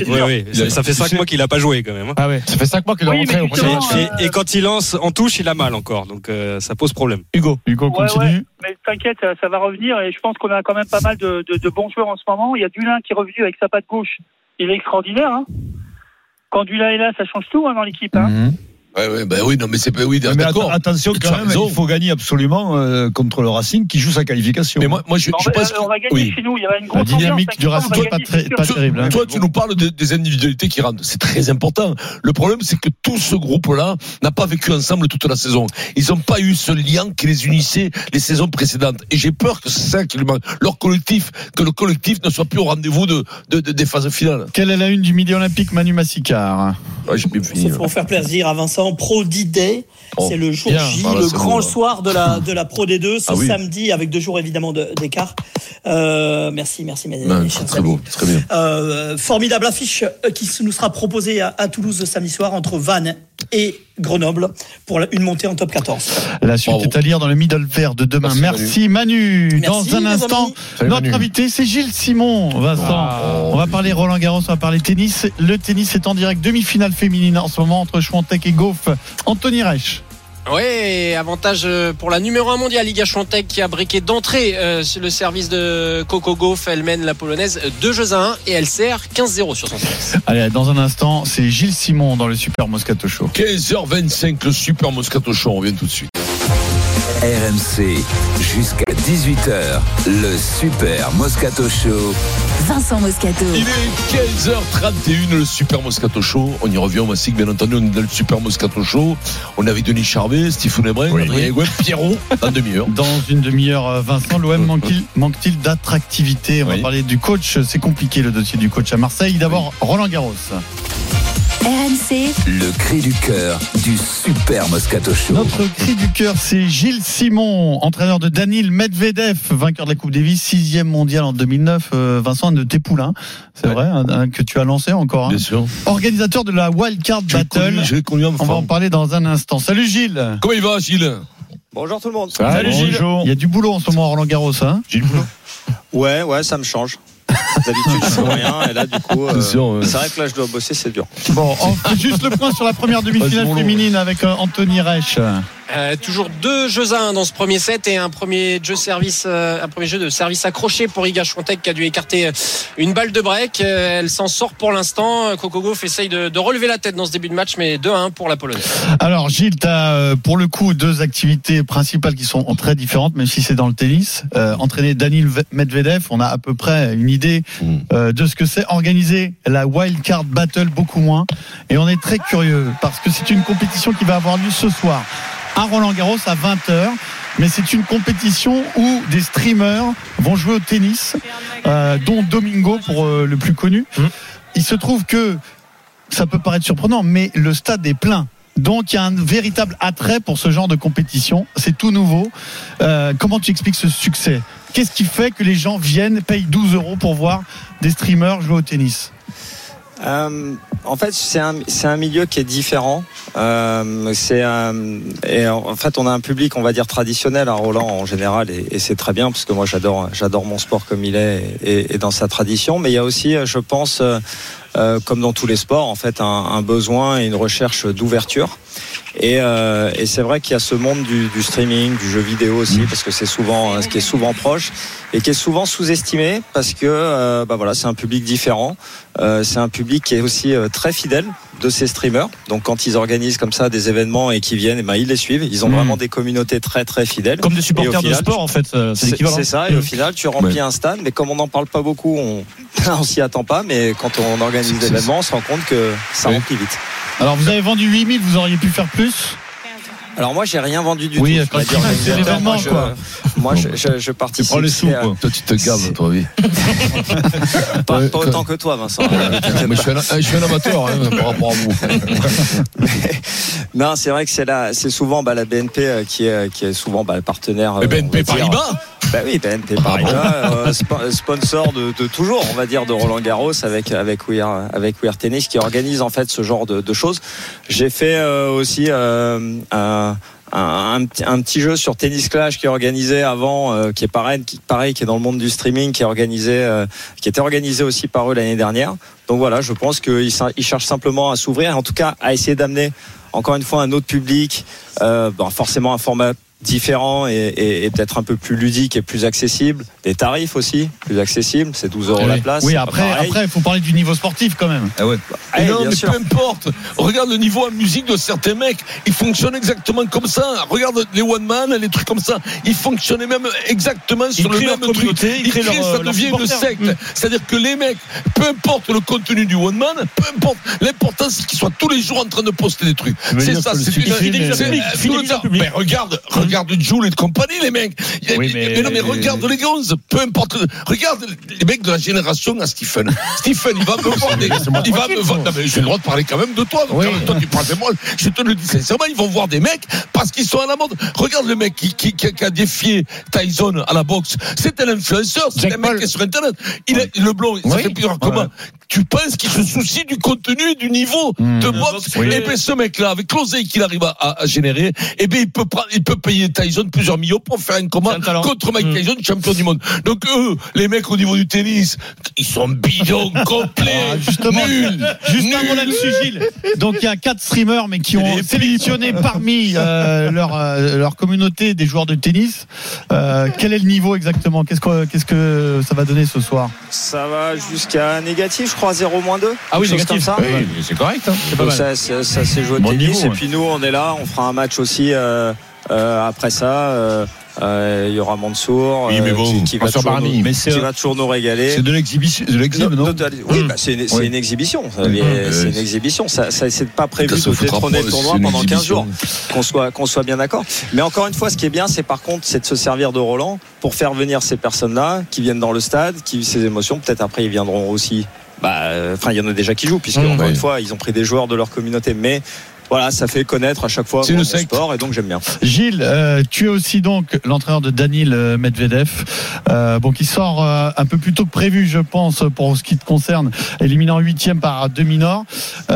J: Ça fait 5 mois qu'il a pas joué quand même.
F: Ah ouais.
E: Ça fait 5 mois qu'il doit rentrer au prochain match.
J: Et quand il lance en touche, il a mal encore, donc ça pose problème.
D: Hugo, continue.
Q: Ouais. Mais t'inquiète, ça va revenir et je pense qu'on a quand même pas mal de bons joueurs en ce moment. Il y a Dulin qui est revenu avec sa patte gauche. Il est extraordinaire. Quand Dulin est là, ça change tout dans l'équipe.
C: Oui, non, mais c'est pas, oui, d'accord.
O: Mais attention quand même, il faut gagner absolument contre le Racing qui joue sa qualification.
C: Mais moi je pense
Q: on va gagner chez nous. Il y aura une grosse
D: la dynamique du Racing pas terrible. Hein.
C: Toi, tu nous parles des individualités qui rentrent. C'est très important. Le problème, c'est que tout ce groupe-là n'a pas vécu ensemble toute la saison. Ils n'ont pas eu ce lien qui les unissait les saisons précédentes. Et j'ai peur que c'est ça qui lui manque. Que le collectif ne soit plus au rendez-vous des phases finales.
D: Quelle est la une du Midi Olympique, Manu Massicard?
C: J'ai bien fini.
P: C'est pour faire plaisir à Vincent. Pro D-Day, c'est le jour J, le grand soir de la Pro D2, ce samedi, avec 2 jours évidemment d'écart. Merci mes chers
C: très beau, très bien.
P: Formidable affiche qui nous sera proposée à Toulouse ce samedi soir entre Vannes et Grenoble pour une montée en top 14.
D: La suite est à lire dans le Middle Vert de demain. Merci Manu. Dans un instant, notre invité c'est Gilles Simon. Vincent, on va parler Roland Garros, on va parler tennis. Le tennis est en direct, demi-finale féminine en ce moment entre Schwantek et Gauff. Anthony Reich.
G: Oui, avantage pour la numéro 1 mondiale, Iga Świątek, qui a briqué d'entrée le service de Coco Gauff. Elle mène la polonaise 2-1 et elle sert 15-0 sur son service.
D: Allez, dans un instant, c'est Gilles Simon dans le Super Moscato Show.
C: 15h25, le Super Moscato Show, on revient tout de suite.
A: RMC, jusqu'à 18h, le Super Moscato Show.
B: Vincent Moscato.
C: Il est 15h31, le Super Moscato Show. On y revient au Massic, bien entendu. On est dans le Super Moscato Show. On est avec Denis Charvet, Stephen Ebrun, Adrien Gouin, Pierrot, en demi-heure.
D: Dans une demi-heure, Vincent, l'OM manque-t-il d'attractivité? On va parler du coach. C'est compliqué, le dossier du coach à Marseille. D'abord, Roland Garros.
B: RMC,
A: le cri du cœur du Super Moscato Show.
D: Notre cri du cœur, c'est Gilles Simon, entraîneur de Daniil Medvedev, vainqueur de la Coupe Davis, 6e mondial en 2009. Vincent, un de tes poulains, c'est vrai, que tu as lancé encore.
C: Bien sûr.
D: Organisateur de la Wildcard Battle. On va en parler dans un instant. Salut Gilles.
C: Comment il va, Gilles?
R: Bonjour tout le monde.
D: Salut Gilles. Il y a du boulot en ce moment à Roland Garros, hein?
C: Gilles Boulot.
R: Ouais, ça me change. D'habitude, je fais rien, et là, du coup, c'est vrai que là, je dois bosser, c'est dur.
D: Bon, on fait juste le point sur la première demi-finale féminine avec Anthony Reich.
G: Toujours 2-1 dans ce premier set et un premier jeu de service accroché pour Iga Świątek qui a dû écarter une balle de break. Elle s'en sort pour l'instant. Coco Gauff essaye de relever la tête dans ce début de match, mais 2-1 pour la Polonaise.
D: Alors Gilles, tu as pour le coup 2 activités principales qui sont très différentes, même si c'est dans le tennis. Entraîner Daniil Medvedev, on a à peu près une idée de ce que c'est. Organiser la Wildcard Battle, beaucoup moins. Et on est très curieux parce que c'est une compétition qui va avoir lieu ce soir à Roland-Garros à 20h, mais c'est une compétition où des streamers vont jouer au tennis, dont Domingo pour le plus connu. Il se trouve que, ça peut paraître surprenant, mais le stade est plein. Donc il y a un véritable attrait pour ce genre de compétition. C'est tout nouveau. Comment tu expliques ce succès? Qu'est-ce qui fait que les gens payent 12 € pour voir des streamers jouer au tennis?
R: En fait, c'est un milieu qui est différent. Et en fait, on a un public, on va dire traditionnel à Roland en général, et c'est très bien parce que moi j'adore mon sport comme il est et dans sa tradition. Mais il y a aussi, je pense, comme dans tous les sports, en fait, un besoin et une recherche d'ouverture. Et c'est vrai qu'il y a ce monde du streaming, du jeu vidéo aussi, parce que c'est souvent ce qui est souvent proche et qui est souvent sous-estimé parce que voilà, c'est un public différent. C'est un public qui est aussi très fidèle de ces streamers. Donc quand ils organisent comme ça des événements et qu'ils viennent, ils les suivent. Ils ont vraiment des communautés très très fidèles.
F: Comme des supporters de sport en fait. C'est l'équivalent.
R: C'est ça. Et au final, tu remplis un stade, mais comme on n'en parle pas beaucoup, on s'y attend pas. Mais quand on organise des événements, on se rend compte que ça remplit vite.
D: Alors vous avez vendu 8000, vous auriez pu faire plus?
R: Alors moi j'ai rien vendu du
D: tout.
R: Oui,
D: c'est l'événement quoi.
R: Moi je participe.
C: Tu prends les sous quoi. Toi tu te gaves toi, oui.
R: Pas autant que toi Vincent.
C: Mais je suis un amateur par rapport à vous.
R: Non, c'est vrai que c'est souvent la BNP qui est souvent le partenaire.
C: Mais BNP Paribas.
R: Oui, BNP Paribas, sponsor de toujours, on va dire, de Roland Garros avec We Are Tennis qui organise en fait ce genre de choses. J'ai fait aussi un petit jeu sur Tennis Clash qui est organisé avant, qui est pareil, qui est dans le monde du streaming, qui était organisé aussi par eux l'année dernière. Donc voilà, je pense qu'ils cherchent simplement à s'ouvrir, en tout cas à essayer d'amener encore une fois un autre public, forcément un format différent et peut-être un peu plus ludique et plus accessible. Des tarifs aussi plus accessibles, c'est 12 € la place.
D: Oui, après il faut parler du niveau sportif quand même.
C: Ah ouais. Non, mais peu importe. Regarde le niveau en musique de certains mecs, ils fonctionnent exactement comme ça. Regarde les one man, les trucs comme ça, ils fonctionnaient même exactement sur le même truc. Ça devient une secte. C'est-à-dire que les mecs, peu importe le contenu du one man, peu importe, l'important c'est qu'ils soient tous les jours en train de poster des trucs. C'est ça, c'est mais regarde Jules et de compagnie, les mecs. Mais non, mais regarde les gonzes, peu importe. Regarde les mecs de la génération à Stephen. Stephen, il va me voir non, mais j'ai le droit de parler quand même de toi. Donc, toi, tu parles de moi. Je te le dis sincèrement, ils vont voir des mecs parce qu'ils sont à la mode. Regarde le mec qui a défié Tyson à la boxe. C'est un influenceur, c'est un mec qui est sur Internet. Le blond, ça fait plusieurs comment. Tu penses qu'il se soucie du contenu et du niveau de boxe? Et bien, ce mec-là, avec l'oseille qu'il arrive à générer, et bien, il peut payer Tyson plusieurs millions pour faire un combat contre Mike Tyson, champion du monde. Donc, eux, les mecs au niveau du tennis, ils sont bidons, complets, nuls.
D: Juste avant là-dessus, Gilles. Donc, il y a 4 streamers, mais qui ont sélectionné parmi leur communauté des joueurs de tennis. Quel est le niveau exactement? Qu'est-ce que ça va donner ce soir?
R: Ça va jusqu'à négatif, je crois, 0-2.
D: Ah oui, négatif.
R: Comme ça.
C: Oui, c'est correct. Hein.
R: C'est pas mal. Ça s'est joué au tennis. Niveau, et puis nous, on est là, on fera un match aussi après ça. Il y aura Mansour qui va toujours nous régaler.
O: C'est de l'exhibition, non?
R: Oui, c'est une exhibition. C'est une exhibition. Ça c'est pas prévu de détrôner le tournoi pendant 15 jours. Qu'on soit bien d'accord. Mais encore une fois, ce qui est bien, c'est par contre, c'est de se servir de Roland pour faire venir ces personnes-là qui viennent dans le stade, qui vivent ces émotions. Peut-être après, ils viendront aussi. Il y en a déjà qui jouent, puisque encore une fois, ils ont pris des joueurs de leur communauté. Mais voilà, ça fait connaître à chaque fois le sport et donc j'aime bien.
D: Gilles, tu es aussi donc l'entraîneur de Daniil Medvedev, qui sort un peu plus tôt que prévu, je pense, pour ce qui te concerne, éliminé en 8e par Deminor.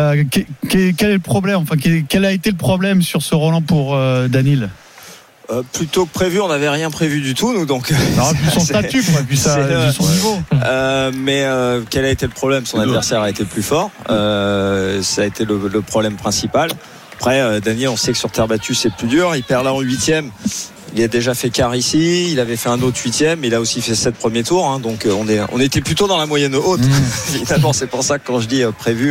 D: Quel est le problème? Quel a été le problème sur ce Roland pour Daniil?
R: Plutôt que prévu, on n'avait rien prévu du tout, nous, donc.
D: Alors, vu son statut, vu son niveau.
R: Mais quel a été le problème? Son adversaire a été plus fort. Ça a été le problème principal. Après, Daniil, on sait que sur terre battue, c'est plus dur. Il perd là en 8e. Il a déjà fait quart ici. Il avait fait un autre 8e. Il a aussi fait 7 premiers tours. Hein, donc, on était plutôt dans la moyenne haute. Évidemment, c'est pour ça que quand je dis prévu.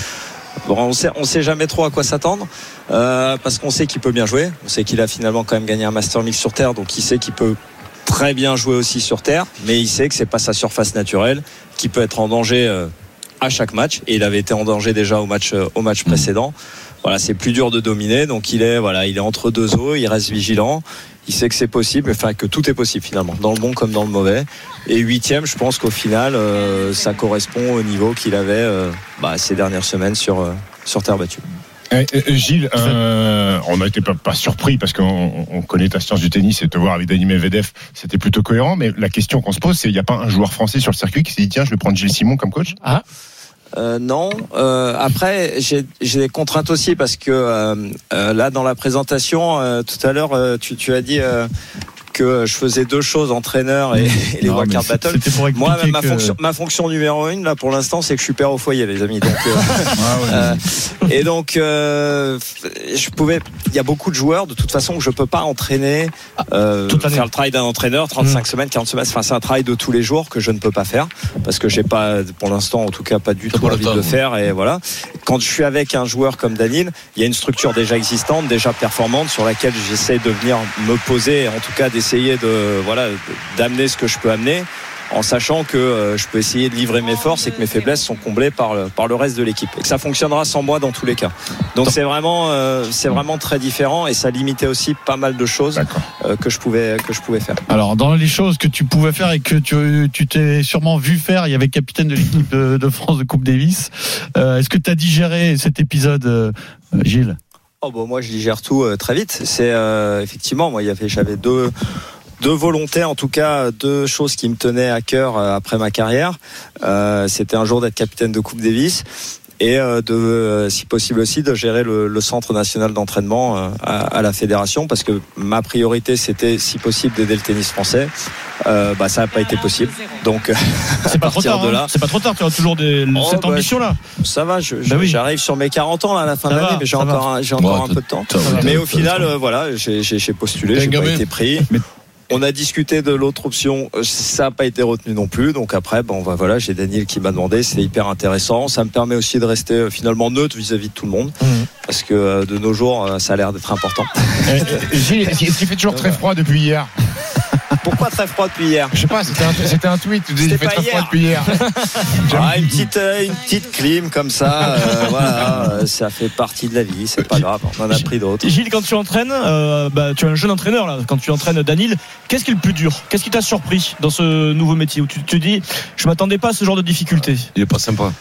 R: On sait jamais trop à quoi s'attendre parce qu'on sait qu'il peut bien jouer. On sait qu'il a finalement quand même gagné un Master Mix sur terre, donc il sait qu'il peut très bien jouer aussi sur terre, mais il sait que c'est pas sa surface naturelle, qu'il peut être en danger à chaque match, et il avait été en danger déjà au match précédent. Voilà, c'est plus dur de dominer, donc il est entre deux eaux, il reste vigilant. Il sait que c'est possible, que tout est possible finalement, dans le bon comme dans le mauvais. Et 8e, je pense qu'au final, ça correspond au niveau qu'il avait ces dernières semaines sur terre battue.
E: Gilles, on n'a été pas surpris parce qu'on connaît ta science du tennis et te voir avec Daniil Medvedev, c'était plutôt cohérent. Mais la question qu'on se pose, c'est il n'y a pas un joueur français sur le circuit qui s'est dit tiens, je vais prendre Gilles Simon comme coach?
R: Non. Après, j'ai des contraintes aussi parce que là, dans la présentation, tout à l'heure, tu as dit que je faisais deux choses, entraîneur et les Wildcard Battle. Moi, ma fonction numéro 1, là, pour l'instant, c'est que je suis père au foyer, les amis. Donc, et donc, il y a beaucoup de joueurs, de toute façon, que je peux pas entraîner, faire le travail d'un entraîneur, 35 semaines, 40 semaines. Enfin, c'est un travail de tous les jours que je ne peux pas faire parce que j'ai pas, pour l'instant, en tout cas, pas du tout envie de le faire. Et voilà. Quand je suis avec un joueur comme Daniil, il y a une structure déjà existante, déjà performante, sur laquelle j'essaie de venir me poser, en tout cas, d'essayer d'amener ce que je peux amener, en sachant que je peux essayer de livrer mes forces et que mes faiblesses sont comblées par le reste de l'équipe et que ça fonctionnera sans moi dans tous les cas. Donc c'est vraiment très différent et ça limitait aussi pas mal de choses que je pouvais faire.
D: Alors dans les choses que tu pouvais faire et que tu t'es sûrement vu faire, il y avait capitaine de l'équipe de France de Coupe Davis. Est-ce que tu as digéré cet épisode, Gilles?
R: Moi je digère tout très vite. C'est effectivement, j'avais deux volontés, en tout cas deux choses qui me tenaient à cœur après ma carrière. C'était un jour d'être capitaine de Coupe Davis et si possible aussi de gérer le centre national d'entraînement à la fédération, parce que ma priorité c'était si possible d'aider le tennis français. ça n'a pas été possible. Donc
F: c'est pas trop tard. C'est pas trop tard. Tu as toujours cette ambition-là.
R: Ça va. J'arrive sur mes 40 ans là, à la fin de l'année, mais j'ai encore un peu de temps. Mais au final, j'ai postulé, j'ai pas été pris. On a discuté de l'autre option, ça n'a pas été retenu non plus. Donc après, j'ai Daniel qui m'a demandé, c'est hyper intéressant. Ça me permet aussi de rester finalement neutre vis-à-vis de tout le monde, parce que de nos jours, ça a l'air d'être important.
E: Gilles, est-ce qu'il fait toujours très froid depuis hier?
R: Pourquoi très froid depuis hier?
E: Je sais pas, c'était un tweet. Tu disais il fait très froid depuis hier.
R: Une petite clim comme ça, ça fait partie de la vie, c'est pas grave, on en a pris d'autres.
F: Gilles, quand tu entraînes, tu es un jeune entraîneur là, quand tu entraînes Daniel, qu'est-ce qui est le plus dur? Qu'est-ce qui t'a surpris dans ce nouveau métier où tu te dis, je m'attendais pas à ce genre de difficulté?
C: Il est pas sympa.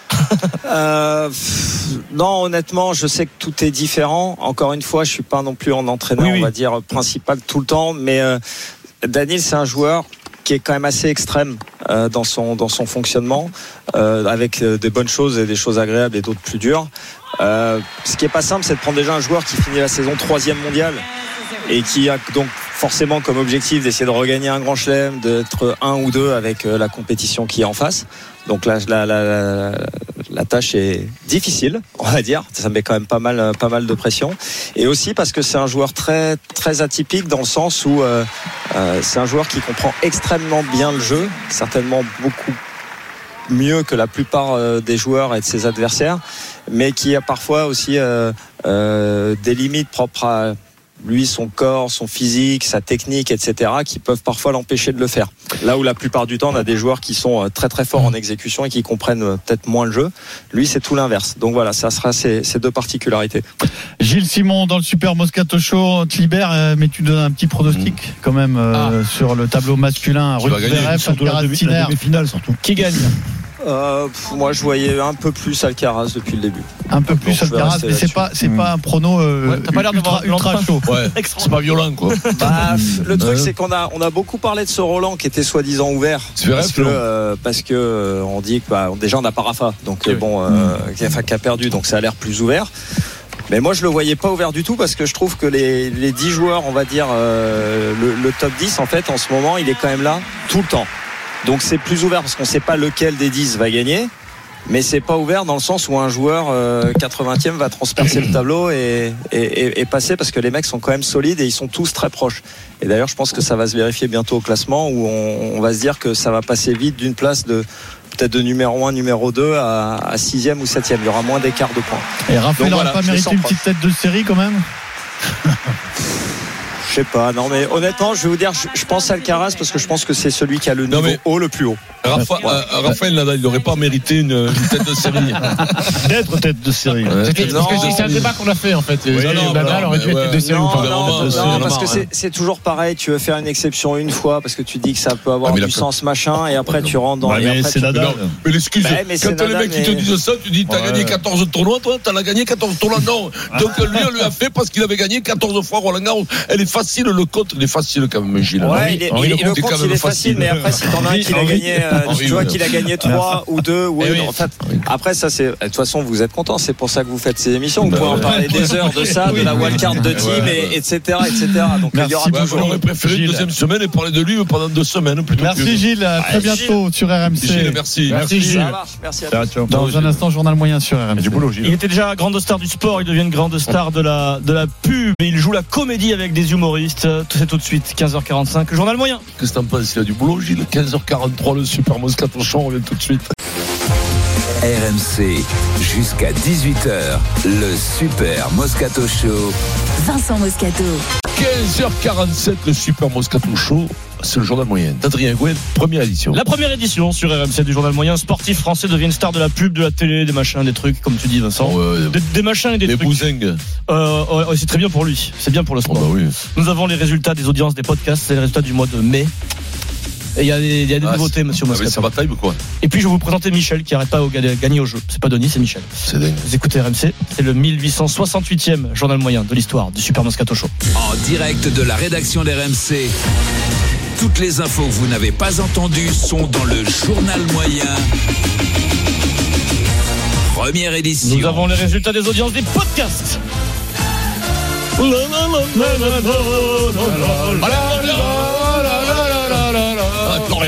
R: Non, honnêtement, je sais que tout est différent. Encore une fois, je suis pas non plus un entraîneur, on va dire, principal tout le temps, mais Daniel, c'est un joueur qui est quand même assez extrême dans son fonctionnement, avec des bonnes choses et des choses agréables et d'autres plus dures. Ce qui est pas simple, c'est de prendre déjà un joueur qui finit la saison 3e mondiale et qui a donc forcément comme objectif d'essayer de regagner un grand chelem, d'être 1 ou 2 avec la compétition qui est en face. Donc là, la tâche est difficile, on va dire. Ça met quand même pas mal de pression. Et aussi parce que c'est un joueur très, très atypique dans le sens où c'est un joueur qui comprend extrêmement bien le jeu, certainement beaucoup mieux que la plupart des joueurs et de ses adversaires, mais qui a parfois aussi des limites propres à lui, son corps, son physique, sa technique, etc., qui peuvent parfois l'empêcher de le faire. Là où la plupart du temps, on a des joueurs qui sont très très forts en exécution et qui comprennent peut-être moins le jeu. Lui, c'est tout l'inverse. Donc voilà, ça sera ces deux particularités.
D: Gilles Simon dans le Super Moscato Show te libère, mais tu donnes un petit pronostic quand même sur le tableau masculin. Ruud Zverev, Alcaraz, Sinner,
O: demi-finale surtout.
F: Qui gagne?
R: Moi, je voyais un peu plus Alcaraz depuis le début.
D: Un peu plus Alcaraz, mais c'est pas un prono
F: t'as pas l'air
C: ultra chaud. C'est pas violent, quoi.
R: Le truc, c'est qu'on a beaucoup parlé de ce Roland qui était soi-disant ouvert. Parce que on dit que déjà on n'a pas Rafa, donc qui a perdu, donc ça a l'air plus ouvert. Mais moi, je le voyais pas ouvert du tout parce que je trouve que les 10 joueurs, on va dire le top 10, en fait, en ce moment, il est quand même là tout le temps. Donc c'est plus ouvert parce qu'on ne sait pas lequel des 10 va gagner, mais c'est pas ouvert dans le sens où un joueur 80e va transpercer le tableau et passer, parce que les mecs sont quand même solides et ils sont tous très proches. Et d'ailleurs, je pense que ça va se vérifier bientôt au classement où on va se dire que ça va passer vite d'une place peut-être de numéro 1, numéro 2 à 6e ou 7e. Il y aura moins d'écart de points.
D: Et Raphaël n'aurait pas mérité une petite tête de série quand même?
R: Je sais pas, non, mais honnêtement, je vais vous dire, je pense à Alcaraz parce que je pense que c'est celui qui a le niveau le plus haut.
C: Raphaël Nadal, il n'aurait pas mérité une tête de série.
D: D'être tête de série.
E: C'est un débat qu'on a fait en fait. Nadal aurait dû être tête de série ou pas?
R: Non, parce que c'est toujours pareil. Tu veux faire une exception une fois parce que tu dis que ça peut avoir du sens, machin, et après tu rentres dans.
O: Mais c'est Nadal.
C: Mais l'excuse, quand t'as les mecs qui te disent ça, tu dis t'as gagné 14 tournois, toi, t'as gagné 14 tournois. Non. Donc lui, on lui a fait parce qu'il avait gagné 14 fois Roland Garros. Elle est facile, le compte, il est facile quand même, Gilles.
R: Ouais, le compte, il est facile, mais après, si t'en as un qui l'a gagné, tu vois qu'il a gagné 3 ou 2, ou en fait, après, ça, c'est, de toute façon, vous êtes contents, c'est pour ça que vous faites ces émissions. Vous pouvez en parler des heures de ça, de la wildcard de team, etc., etc. Donc, il y aura toujours.
C: J'aurais préféré une deuxième semaine et parler de lui pendant 2 semaines.
D: Merci Gilles, à très bientôt sur RMC.
C: Gilles, merci.
R: Merci Gilles. Merci à tous.
D: Dans un instant, journal moyen sur RMC.
E: Du boulot, Gilles.
F: Il était déjà grande star du sport, il devient une grande star de la pub, et il joue la comédie avec des humoristes. C'est tout de suite 15h45, le journal moyen.
C: Qu'est-ce que t'en penses? Il a du boulot, Gilles. 15h43, le Super Moscato Show, on revient tout de suite.
A: RMC, jusqu'à 18h, le Super Moscato Show.
B: Vincent Moscato.
C: 15h47, le Super Moscato Show. C'est le journal moyen d'Adrien Gouin, première édition.
F: La première édition sur RMC du journal moyen. Sportif français devient une star de la pub, de la télé, des machins, des trucs, comme tu dis, Vincent. Des machins et des trucs.
C: Des bousingues.
F: C'est très bien pour lui. C'est bien pour le sport.
C: Oui.
F: Nous avons les résultats des audiences des podcasts. C'est les résultats du mois de mai. Et il y a des nouveautés, monsieur Moscato.
C: Ça bataille ou quoi?
F: Et puis je vais vous présenter Michel qui n'arrête pas de gagner au jeu. C'est pas Denis, c'est Michel.
C: C'est dingue.
F: Vous écoutez RMC, c'est le 1868e journal moyen de l'histoire du Super Moscato Show.
A: En direct de la rédaction d'RMC. Toutes les infos que vous n'avez pas entendues sont dans le journal moyen. Première édition.
F: Nous avons les résultats des audiences des podcasts.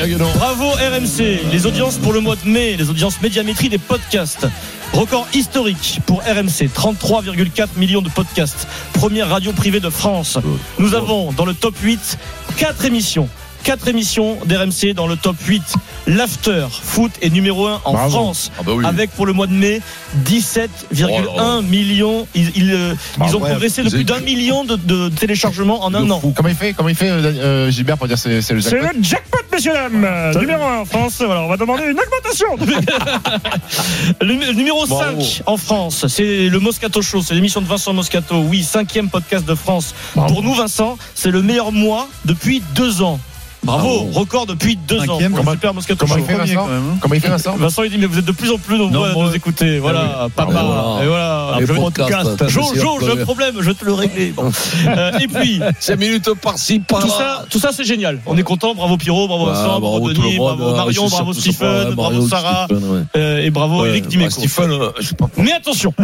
F: Bravo RMC. Les audiences pour le mois de mai, les audiences médiamétrie des podcasts. Record historique pour RMC, 33,4 millions de podcasts. Première radio privée de France. Nous avons dans le top 8 4 émissions d'RMC dans le top 8. L'After Foot est numéro 1 en France, avec pour le mois de mai 17,1 millions. Ils ont progressé de plus d'1 million de téléchargements en un an.
E: Comment il fait Gilbert pour dire c'est le jackpot?
F: C'est le jackpot, messieurs dames. Numéro 1 en France. Voilà, on va demander une augmentation. Le numéro 5 en France, c'est le Moscato Show, c'est l'émission de Vincent Moscato. Oui, 5e podcast de France. Pour nous, Vincent, c'est le meilleur mois depuis 2 ans. Bravo, record depuis 2 ans. Super Moscato Show.
E: Comment il fait Vincent?
F: Vincent il dit mais vous êtes de plus en plus nombreux à nous écouter. Voilà, papa. Et voilà,
C: le podcast.
F: Jo, j'ai un problème, je vais te le régler. Bon. Et puis
C: 5 minutes par-ci, par-là.
F: Tout ça c'est génial. On est content. Bravo Pierrot, bravo Vincent, bravo Denis, bravo Marion, bravo Stephen, bravo Sarah et bravo Eric Dimeco. Mais attention.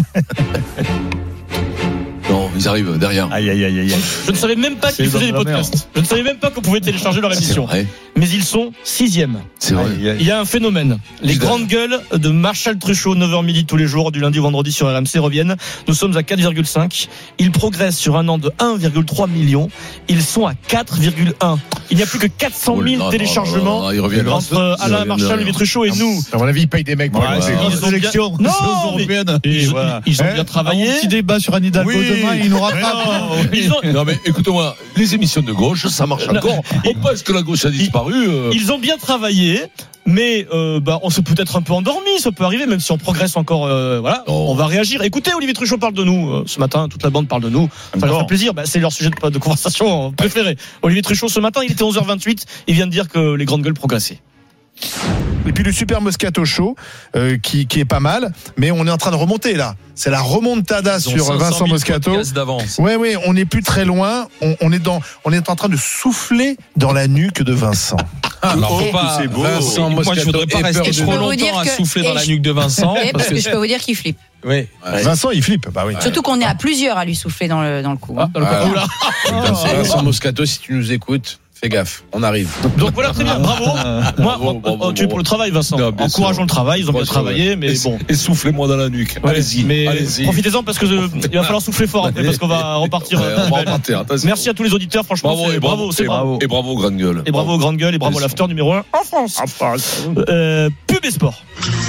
C: Non, ils arrivent derrière.
F: Aïe. Je ne savais même pas qu'ils faisaient des podcasts. Je ne savais même pas qu'on pouvait télécharger leur émission. Mais ils sont 6e.
C: C'est vrai.
F: Il y a un phénomène. Les grandes gueules de Marshall Truchot, 9h midi tous les jours, du lundi au vendredi sur RMC reviennent. Nous sommes à 4,5. Ils progressent sur un an de 1,3 million. Ils sont à 4,1. Il n'y a plus que 400 000 téléchargements entre Alain Marshall, Olivier Truchot et nous.
E: À mon avis, ils payent des mecs pour
F: les élections européennes. Ils ont bien travaillé.
D: Un petit débat sur Anne Hidalgo demain, il nous rattrape.
C: Non mais écoute-moi, les émissions de gauche, ça marche encore. On pense que la gauche a disparu.
F: Ils ont bien travaillé. Mais on s'est peut-être un peu endormi, ça peut arriver, même si on progresse encore. Voilà, on va réagir. Écoutez, Olivier Truchot parle de nous ce matin, toute la bande parle de nous. Ça leur fait plaisir. C'est leur sujet de conversation préféré. Olivier Truchot ce matin, il était 11h28. Il vient de dire que les grandes gueules progressaient.
S: Et puis le Super Moscato Show qui est pas mal, mais on est en train de remonter là. C'est la remontada sur Vincent Moscato. Ouais, on n'est plus très loin. On est en train de souffler dans la nuque de Vincent.
T: C'est beau. Vincent Moscato. Moi, je voudrais pas rester trop longtemps à souffler dans la nuque de Vincent.
U: Parce que je peux vous dire qu'il flippe.
S: Oui. Vincent, il flippe. Bah oui.
U: Surtout qu'on est à plusieurs à lui souffler dans le cou.
T: Vincent Moscato, si tu nous écoutes. Fais gaffe, on arrive.
F: Donc voilà, très bien, bravo. Tu es pour le travail, Vincent. Encourageons le travail, ils ont bien travaillé, mais bon.
C: Essoufflez-moi dans la nuque.
F: Allez-y. Profitez-en parce que il va falloir souffler fort après parce qu'on va repartir. Merci à tous les auditeurs, franchement. Bravo.
C: Et bravo aux grandes gueules.
F: Et bravo aux grandes gueules et bravo l'after numéro 1 en France. Pub et sport.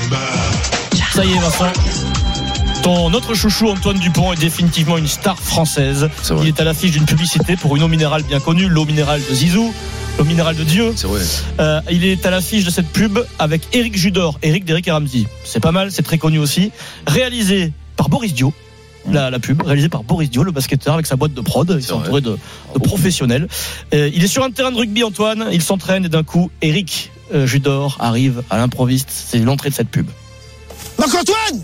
F: Ça y est, Vincent. Ton autre chouchou Antoine Dupont est définitivement une star française. Il est à l'affiche d'une publicité pour une eau minérale bien connue, l'eau minérale de Zizou, l'eau minérale de Dieu.
C: C'est vrai.
F: Il est à l'affiche de cette pub avec Éric Judor, Éric d'Éric et Ramsey. C'est pas mal, c'est très connu aussi. Réalisé par Boris Dio. La pub réalisée par Boris Dio, le basketteur avec sa boîte de prod. Il s'est entouré de professionnels. Il est sur un terrain de rugby, Antoine. Il s'entraîne et d'un coup, Éric Judor arrive à l'improviste. C'est l'entrée de cette pub.
V: Marc-Antoine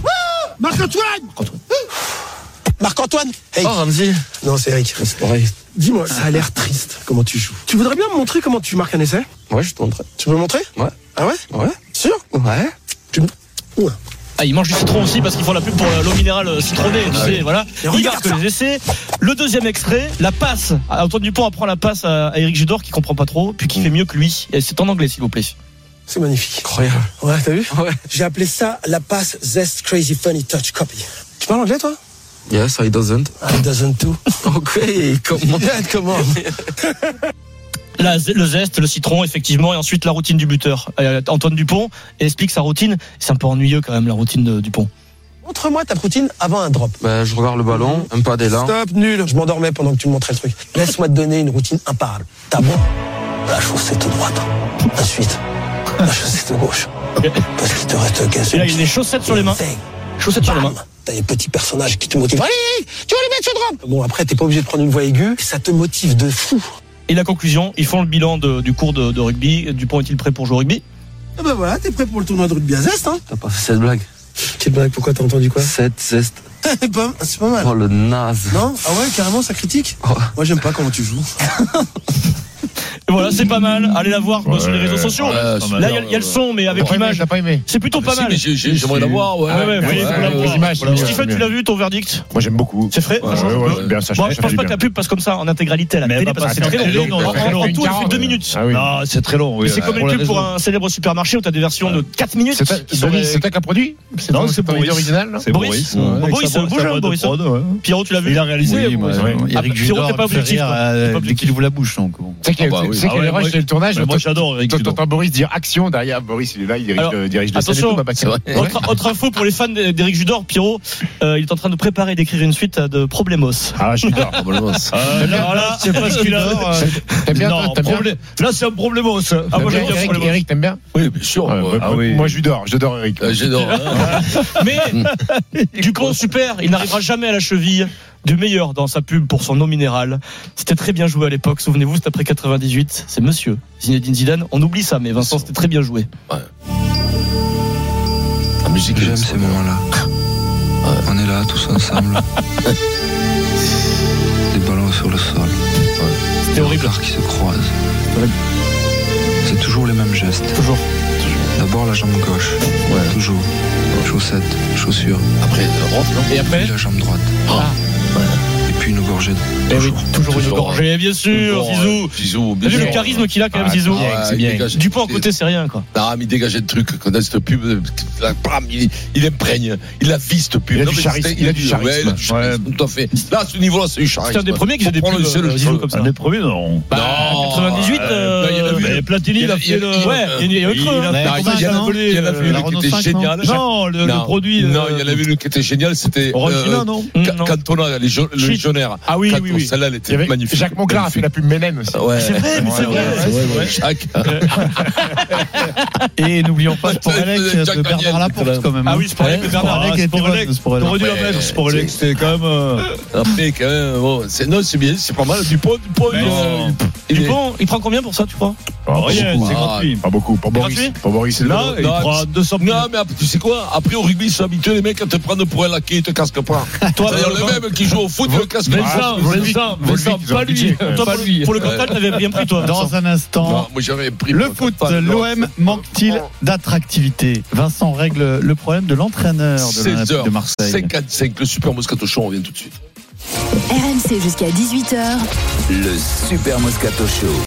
V: Marc-Antoine
W: Hey. Oh Ramsey.
V: Non, c'est Eric.
W: C'est pareil.
V: Dis-moi, ça a l'air triste comment tu joues. Tu voudrais bien me montrer comment tu marques un essai?
W: Ouais, je te montrerai.
V: Tu peux me montrer?
W: Ouais.
V: Ah ouais?
W: Ouais.
V: Sûr?
W: Ouais.
F: Il mange du citron aussi parce qu'ils font la pub pour l'eau minérale citronnée, tu sais, voilà. Il marque les essais. Le deuxième extrait, la passe. Antoine Dupont apprend la passe à Éric Judor qui comprend pas trop, puis qui fait mieux que lui. Et c'est en anglais, s'il vous plaît.
V: C'est magnifique.
W: Incroyable.
V: Ouais, t'as vu?
W: Ouais.
V: J'ai appelé ça la passe Zest Crazy Funny Touch Copy. Tu parles anglais, toi?
W: Yes, I doesn't.
V: I doesn't too.
W: Ok, comment?
V: Comment?
F: Là, le zeste, le citron, effectivement, et ensuite la routine du buteur. Antoine Dupont explique sa routine. C'est un peu ennuyeux quand même, la routine de Dupont.
V: Montre-moi ta routine avant un drop.
W: Bah, je regarde le ballon, un pas d'élan.
V: Stop, nul. Je m'endormais pendant que tu me montrais le truc. Laisse-moi te donner une routine imparable. T'as bon? La chaussette droite. Ensuite, la chaussette gauche. Parce qu'il te reste 15
F: Et là, il a des chaussettes sur les mains. Chaussettes sur les mains.
V: T'as des petits personnages qui te motivent. Allez, tu vas les mettre sur drop. Bon, après, t'es pas obligé de prendre une voix aiguë. Ça te motive de fou.
F: Et la conclusion, ils font le bilan du cours de rugby. Dupont est-il prêt pour jouer au rugby?
V: Ah bah voilà, t'es prêt pour le tournoi de rugby à Zest, hein?
W: T'as pas fait cette blague?
V: Quelle blague? Pourquoi t'as entendu quoi?
W: Cette Zest.
V: C'est pas mal.
W: Oh, le naze.
V: Non? Ah ouais, carrément, ça critique?
W: Oh.
V: Moi, j'aime pas comment tu joues.
F: Voilà, c'est pas mal. Allez la voir sur les réseaux sociaux. Là, il y a le son, mais avec l'image.
E: T'as pas aimé?
F: C'est plutôt pas mal.
C: J'aimerais la voir.
F: Stephen, tu l'as vu, ton verdict?
E: Moi, j'aime beaucoup.
F: C'est frais?
E: Bien, ça,
F: je pense pas que la pub passe comme ça en intégralité à la télé, parce que c'est très long. En tout, elle fait 2 minutes.
O: Non, c'est très long.
F: C'est comme une pub pour un célèbre supermarché où t'as des versions de 4 minutes.
E: C'est toi qui as produit?
O: Non, c'est
E: ton idée originale.
O: C'est Boris.
F: Boris, Boris. Pierrot, tu l'as vu?
O: Il a réalisé. Eric Judor
F: t'es pas objectif.
O: Dès qu'il ouvre la bouche.
E: C'est qu'il y a l'erreur sur le tournage.
O: Moi, j'adore Eric Judor.
E: T'entends Boris dire action derrière. Boris, il est là, il dirige la scène.
F: Attention, autre info pour les fans d'Eric Judor, Pierrot, il est en train de préparer d'écrire une suite de Problemos.
E: Ah, Judor, Problemos.
F: Là, je sais pas ce qu'il a.
E: T'aimes bien?
O: Là, c'est un Problemos.
E: Eric, t'aimes bien?
C: Oui, bien sûr.
E: Moi, j'adore Eric.
C: J'adore.
F: Mais Dupont, super, il n'arrivera jamais à la cheville du meilleur dans sa pub pour son eau minérale. C'était très bien joué à l'époque, souvenez-vous, c'était après 98. C'est monsieur Zinedine Zidane. On oublie ça, mais Vincent, c'était très bien joué.
W: Ouais. La musique, j'aime ces moments-là. On est là, tous ensemble. Des ballons sur le sol.
F: C'était horrible.
W: Des regards qui se croisent. C'est toujours les mêmes gestes.
F: Toujours.
W: D'abord la jambe gauche. Toujours. Chaussettes, chaussures.
C: Après,
F: et après
W: la jambe droite. Et puis une gorgée.
F: Toujours une gorgée, bien sûr.
C: Zizou.
F: T'as vu le charisme qu'il a quand même, Zizou?
C: C'est bien.
F: Dupont à côté, c'est rien, quoi.
C: Non, mais il dégage un truc. Quand dans cette pub, il imprègne. Il a vu cette pub.
E: Il a du charisme.
C: Il a du charisme. Tout à fait. Là, à ce niveau-là, c'est du charisme.
F: C'est un des premiers qui faisait des pubs, Zizou, comme ça.
O: Un des premiers, non.
F: 98,
O: Platini, il a fait le.
F: Ouais, il y a eu le creux.
C: Il y en a vu une qui était génial.
O: Non, le produit.
C: Non, il y en avait une qui était géniale, c'était Cantona, les légionnaires.
F: Ah oui.
C: Celle-là, elle était magnifique.
E: Jacques Monclar a fait la pub Mélène aussi.
F: C'est vrai.
C: Jacques.
D: Et n'oublions pas Sporelec de Bernard Laporte quand même.
F: Ah oui, Sporelec de Bernard Laporte.
O: T'aurais dû la mettre, Sporelec, c'était quand même.
C: Après, quand même, non, c'est bien, c'est pas mal. Dupont,
F: il prend combien pour ça, tu crois?
O: Rien, c'est gratuit.
E: Pas beaucoup. Pour Boris,
O: là, il prend 200 000.
C: Non, mais tu sais quoi? Après, au rugby, ils sont habitués, les mecs, à te prendre pour un laquais, ils te casquent pas.
F: Toi,
C: le même qui joue au foot, il le casque pas.
O: Vincent, pas lui.
F: Pour le Cantal, t'avais rien pris, toi.
D: Dans un instant,
C: moi j'avais pris
D: le foot, l'OM manque-t-il d'attractivité? Vincent règle le problème de l'entraîneur de l'Olympique de Marseille.
A: 55, le Super Moscato Show, on revient tout de suite.
B: RMC jusqu'à 18h.
A: Le Super Moscato Show.